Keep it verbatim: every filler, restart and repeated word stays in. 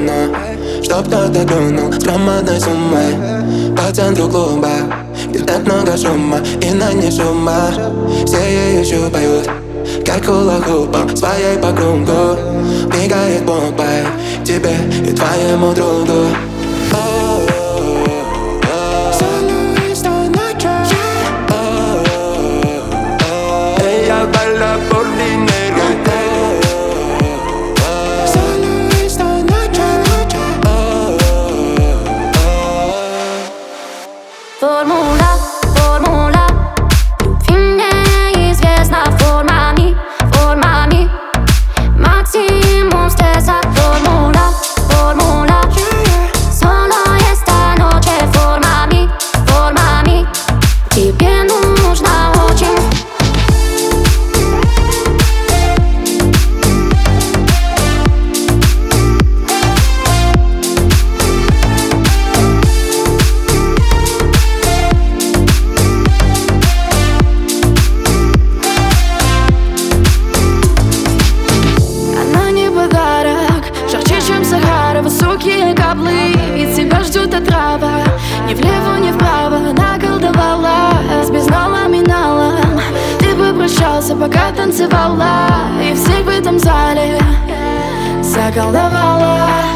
давно, чтоб кто-то тронул с громадной суммой по центру клуба, где так много шума и на ней шума. Все ее щупают, как хула-хупом своей по кругу. Мигает бомба тебе и твоему другу. Ella baila por dinero. Формула, формула любви мне известна формами, формами. Максимум стресса. Формула, формула solo esta noche формами, формами. Тебе нужно очень. Высокие каблы, и тебя ждет отрава. Ни влево, ни вправо наколдовала с безналом и налом. Ты попрощался, пока танцевала, и всех в этом зале заколдовала.